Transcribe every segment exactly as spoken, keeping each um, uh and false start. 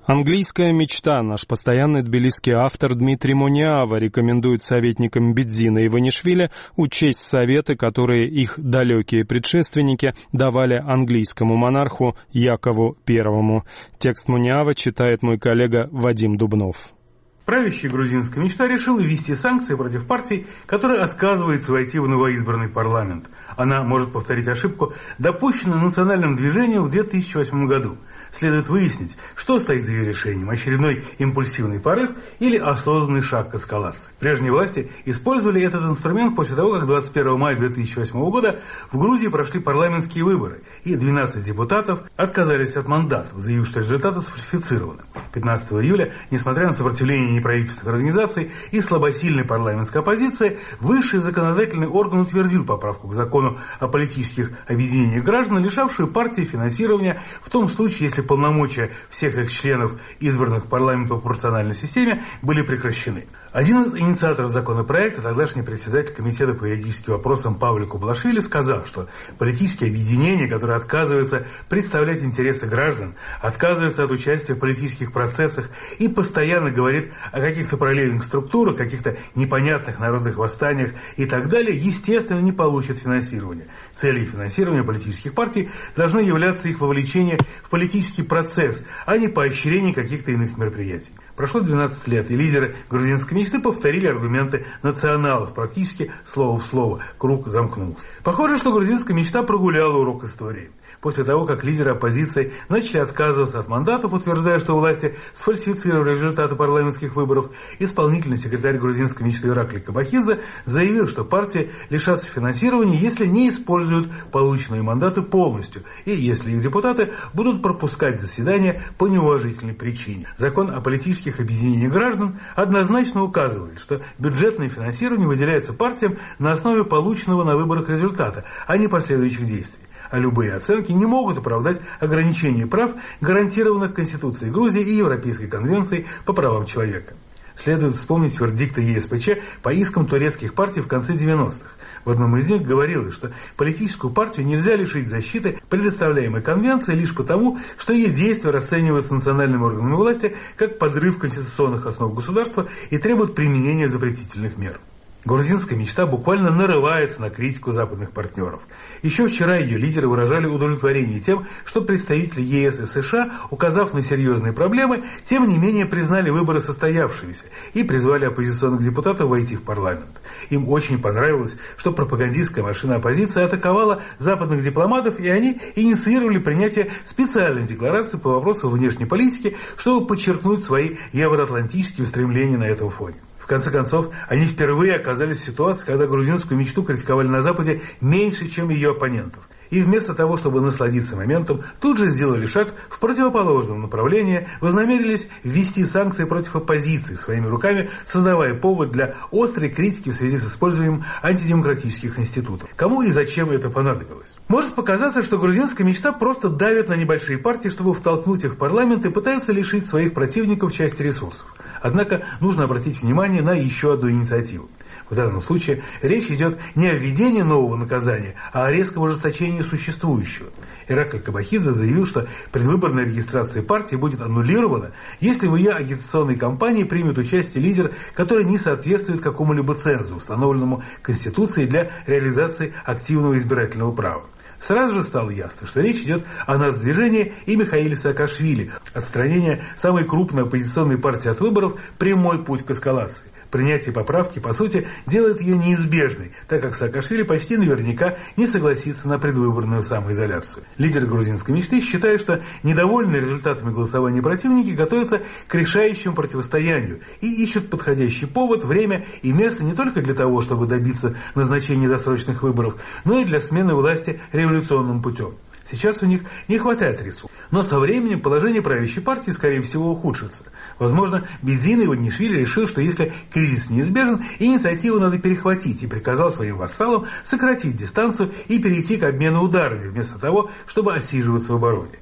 Английская мечта. Наш постоянный тбилисский автор Дмитрий Муниава рекомендует советникам Бедзина Иванишвили учесть советы, которые их далекие предшественники давали английскому монарху Якову Первому. Текст Муниава читает мой коллега Вадим Дубнов. Правящая грузинская мечта решила ввести санкции против партии, которая отказывается войти в новоизбранный парламент. Она может повторить ошибку, допущенную национальным движением в две тысячи восьмом году. Следует выяснить, что стоит за ее решением – очередной импульсивный порыв или осознанный шаг к эскалации. Прежние власти использовали этот инструмент после того, как двадцать первого мая две тысячи восьмого года в Грузии прошли парламентские выборы, и двенадцать депутатов отказались от мандатов, заявив, что результаты сфальсифицированы. пятнадцатого июля, несмотря на сопротивление неправительственных организаций и слабосильной парламентской оппозиции, высший законодательный орган утвердил поправку к закону о политических объединениях граждан, лишавшую партии финансирования в том случае, если полномочия всех их членов, избранных в парламент по пропорциональной системе, были прекращены. Один из инициаторов законопроекта, тогдашний председатель комитета по юридическим вопросам Павел Кублашвили, сказал, что политические объединения, которые отказываются представлять интересы граждан, отказываются от участия в политических процессах и постоянно говорит о каких-то параллельных структурах, каких-то непонятных народных восстаниях и так далее, естественно, не получат финансирования. Целью финансирования политических партий должно являться их вовлечение в политический процесс, а не поощрение каких-то иных мероприятий. Прошло двенадцать лет, и лидеры грузинской мечты повторили аргументы националов, практически слово в слово. Круг замкнулся. Похоже, что грузинская мечта прогуляла урок истории. После того, как лидеры оппозиции начали отказываться от мандатов, утверждая, что власти сфальсифицировали результаты парламентских выборов, исполнительный секретарь грузинской мечты Ираклий Кабахидзе заявил, что партии лишатся финансирования, если не используют полученные мандаты полностью, и если их депутаты будут пропускать заседания по неуважительной причине. Закон о политических объединениях граждан однозначно указывает, что бюджетное финансирование выделяется партиям на основе полученного на выборах результата, а не последующих действий. А любые оценки не могут оправдать ограничения прав, гарантированных Конституцией Грузии и Европейской конвенцией по правам человека. Следует вспомнить вердикты Е С П Ч по искам турецких партий в конце девяностых. В одном из них говорилось, что политическую партию нельзя лишить защиты, предоставляемой конвенцией, лишь потому, что ее действия расцениваются национальными органами власти как подрыв конституционных основ государства и требуют применения запретительных мер. Грузинская мечта буквально нарывается на критику западных партнеров. Еще вчера ее лидеры выражали удовлетворение тем, что представители Е С и США, указав на серьезные проблемы, тем не менее признали выборы состоявшимися и призвали оппозиционных депутатов войти в парламент. Им очень понравилось, что пропагандистская машина оппозиции атаковала западных дипломатов, и они инициировали принятие специальной декларации по вопросам внешней политики, чтобы подчеркнуть свои евроатлантические устремления на этом фоне. В конце концов, они впервые оказались в ситуации, когда грузинскую мечту критиковали на Западе меньше, чем ее оппонентов. И вместо того, чтобы насладиться моментом, тут же сделали шаг в противоположном направлении, вознамерились ввести санкции против оппозиции своими руками, создавая повод для острой критики в связи с использованием антидемократических институтов. Кому и зачем это понадобилось? Может показаться, что грузинская мечта просто давит на небольшие партии, чтобы втолкнуть их в парламент и пытается лишить своих противников части ресурсов. Однако нужно обратить внимание на еще одну инициативу. В данном случае речь идет не о введении нового наказания, а о резком ужесточении существующего. Ираклий Кабахидзе заявил, что предвыборная регистрация партии будет аннулирована, если в ее агитационной кампании примет участие лидер, который не соответствует какому-либо цензу, установленному Конституцией для реализации активного избирательного права. Сразу же стало ясно, что речь идет о Нацдвижении и Михаиле Саакашвили. Отстранение самой крупной оппозиционной партии от выборов – прямой путь к эскалации. Принятие поправки, по сути, делает ее неизбежной, так как Саакашвили почти наверняка не согласится на предвыборную самоизоляцию. Лидер грузинской мечты считает, что недовольные результатами голосования противники готовятся к решающему противостоянию и ищут подходящий повод, время и место не только для того, чтобы добиться назначения досрочных выборов, но и для смены власти революционным путем. Сейчас у них не хватает ресурсов. Но со временем положение правящей партии, скорее всего, ухудшится. Возможно, Бедзин Иванишвили решил, что если кризис неизбежен, инициативу надо перехватить, и приказал своим вассалам сократить дистанцию и перейти к обмену ударами, вместо того, чтобы отсиживаться в обороне.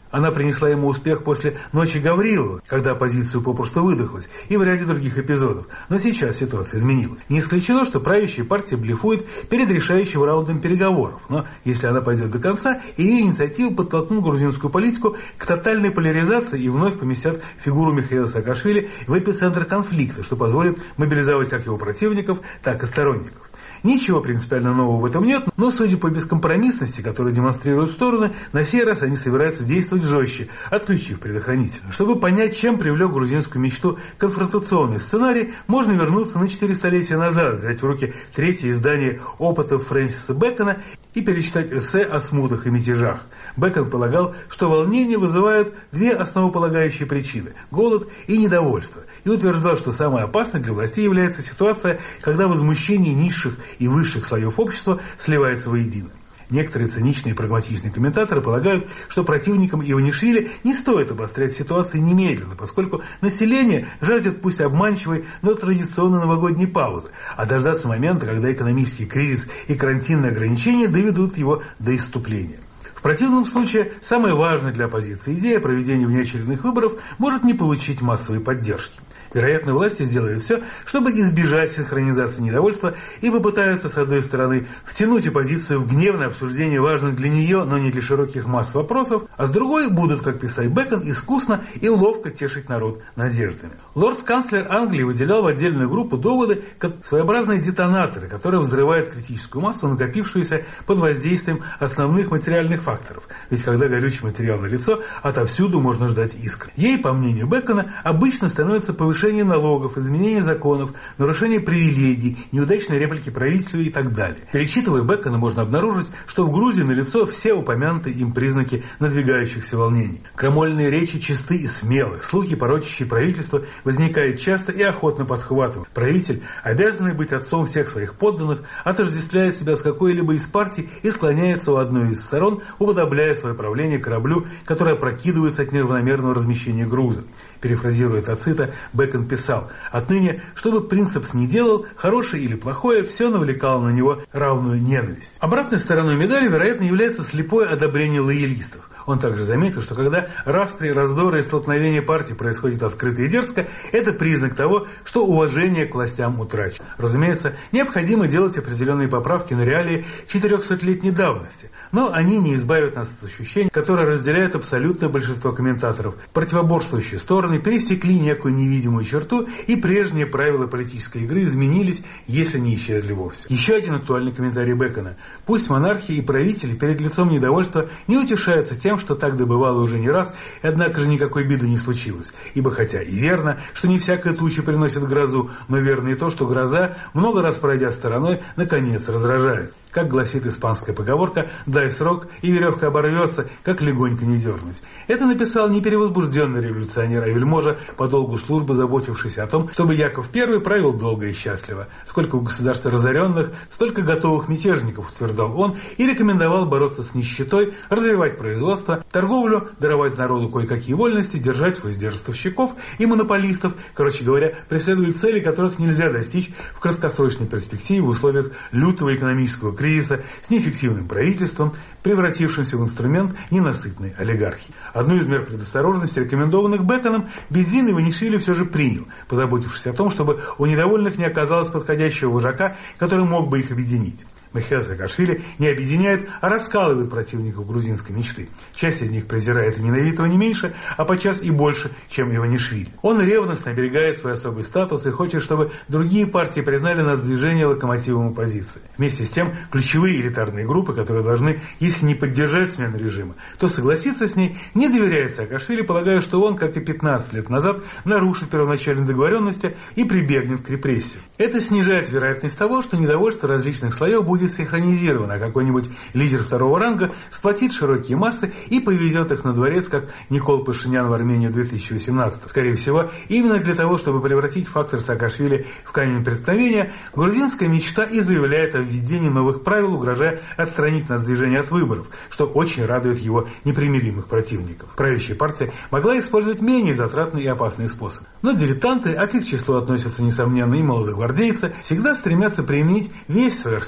Она принесла ему успех после «Ночи Гаврилова», когда оппозицию попросту выдохлась, и в ряде других эпизодов. Но сейчас ситуация изменилась. Не исключено, что правящая партия блефует перед решающим раундом переговоров. Но если она пойдет до конца, ее инициативы подтолкнут грузинскую политику к тотальной поляризации и вновь поместят фигуру Михаила Саакашвили в эпицентр конфликта, что позволит мобилизовать как его противников, так и сторонников. Ничего принципиально нового в этом нет, но, судя по бескомпромиссности, которую демонстрируют стороны, на сей раз они собираются действовать жестче, отключив предохранитель. Чтобы понять, чем привлек грузинскую мечту конфронтационный сценарий, можно вернуться на четыре столетия назад, взять в руки третье издание «Опытов» Фрэнсиса Бэкона и перечитать эссе о смутах и мятежах. Бэкон полагал, что волнения вызывают две основополагающие причины – голод и недовольство, и утверждал, что самой опасной для властей является ситуация, когда возмущение низших и высших слоев общества сливается воедино. Некоторые циничные и прагматичные комментаторы полагают, что противникам Иванишвили не стоит обострять ситуацию немедленно, поскольку население жаждет пусть обманчивой, но традиционной новогодней паузы, а дождаться момента, когда экономический кризис и карантинные ограничения доведут его до исступления. В противном случае, самая важная для оппозиции идея проведения внеочередных выборов может не получить массовой поддержки. Вероятно, власти сделают все, чтобы избежать синхронизации недовольства и попытаются, с одной стороны, втянуть оппозицию в гневное обсуждение важных для нее, но не для широких масс вопросов, а с другой будут, как писал Бэкон, искусно и ловко тешить народ надеждами. Лорд-канцлер Англии выделял в отдельную группу доводы как своеобразные детонаторы, которые взрывают критическую массу, накопившуюся под воздействием основных материальных факторов. Ведь когда горючий материал налицо, отовсюду можно ждать искр. Ей, по мнению Бэкона, обычно становится повышение Повышение налогов, изменение законов, нарушение привилегий, неудачные реплики правительства и так далее. Перечитывая Бэкона, можно обнаружить, что в Грузии налицо все упомянутые им признаки надвигающихся волнений. Крамольные речи чисты и смелы, слухи, порочащие правительство, возникают часто и охотно подхватывают. Правитель, обязанный быть отцом всех своих подданных, отождествляет себя с какой-либо из партий и склоняется у одной из сторон, уподобляя свое правление кораблю, который опрокидывается от неравномерного размещения груза. Перефразируя Тацита, Бэкон писал: «Отныне, что бы принцепс ни делал, хорошее или плохое, все навлекало на него равную ненависть». Обратной стороной медали, вероятно, является слепое одобрение лоялистов. Он также заметил, что когда распри, раздоры и столкновения партий происходят открыто и дерзко, это признак того, что уважение к властям утрачено. Разумеется, необходимо делать определенные поправки на реалии четырехсотлетней давности, но они не избавят нас от ощущений, которые разделяют абсолютное большинство комментаторов. Противоборствующие стороны пересекли некую невидимую черту, и прежние правила политической игры изменились, если не исчезли вовсе. Еще один актуальный комментарий Бэкона: «Пусть монархи и правители перед лицом недовольства не утешаются тем, что так добывало уже не раз, и однако же никакой беды не случилось. Ибо хотя и верно, что не всякая туча приносит грозу, но верно и то, что гроза, много раз пройдя стороной, наконец разражает. Как гласит испанская поговорка, дай срок, и веревка оборвется, как легонько не дернуть». Это написал не перевозбужденный революционер, а вельможа, по долгу службы заботившийся о том, чтобы Яков Первый правил долго и счастливо. Сколько у государства разоренных, столько готовых мятежников, утверждал он, и рекомендовал бороться с нищетой, развивать производство, торговлю, даровать народу кое-какие вольности, держать воздержавщиков и монополистов, короче говоря, преследуют цели, которых нельзя достичь в краткосрочной перспективе в условиях лютого экономического кризиса с неэффективным правительством, превратившимся в инструмент ненасытной олигархии. Одну из мер предосторожности, рекомендованных Бэконом, Бедзин Иванишвили все же принял, позаботившись о том, чтобы у недовольных не оказалось подходящего вожака, который мог бы их объединить. Михаил Саакашвили не объединяет, а раскалывает противников грузинской мечты. Часть из них презирает и ненавидит его не меньше, а подчас и больше, чем Иванишвили. Он ревностно оберегает свой особый статус и хочет, чтобы другие партии признали нас движение локомотивом оппозиции. Вместе с тем, ключевые элитарные группы, которые должны, если не поддержать смену режима, то согласиться с ней, не доверяет Саакашвили, полагая, что он, как и пятнадцать лет назад, нарушит первоначальные договоренности и прибегнет к репрессиям. Это снижает вероятность того, что недовольство различных слоев будет синхронизировано, а какой-нибудь лидер второго ранга сплотит широкие массы и повезет их на дворец, как Никол Пашинян в Армению две тысячи восемнадцатого. Скорее всего, именно для того, чтобы превратить фактор Саакашвили в камень преткновения, грузинская мечта и заявляет о введении новых правил, угрожая отстранить нас движения от выборов, что очень радует его непримиримых противников. Правящая партия могла использовать менее затратные и опасные способы. Но дилетанты, а к их числу относятся, несомненно, и молодогвардейцы, всегда стремятся применить весь свой арсенал,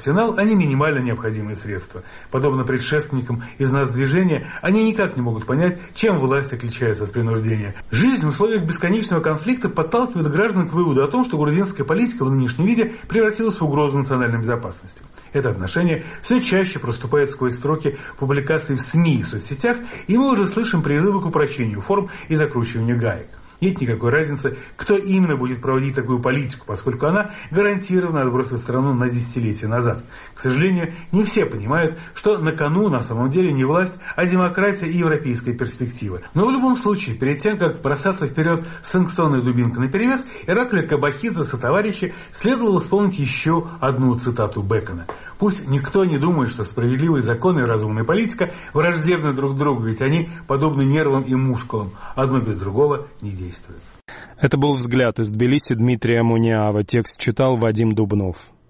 они минимально необходимые средства. Подобно предшественникам из нас движения, они никак не могут понять, чем власть отличается от принуждения. Жизнь в условиях бесконечного конфликта подталкивает граждан к выводу о том, что грузинская политика в нынешнем виде превратилась в угрозу национальной безопасности. Это отношение все чаще проступает сквозь строки публикаций в СМИ и соцсетях, и мы уже слышим призывы к упрощению форм и закручиванию гаек. Нет никакой разницы, кто именно будет проводить такую политику, поскольку она гарантированно отбросит страну на десятилетия назад. К сожалению, не все понимают, что на кону на самом деле не власть, а демократия и европейская перспектива. Но в любом случае, перед тем, как бросаться вперед с санкционной дубинкой наперевес, Ираклию Кабахидзе со товарищи следовало вспомнить еще одну цитату Бекона. Пусть никто не думает, что справедливые законы и разумная политика враждебны друг другу, ведь они подобны нервам и мускулам. Одно без другого не действует. Это был «Взгляд» из Тбилиси Дмитрия Муниава. Текст читал Вадим Дубнов.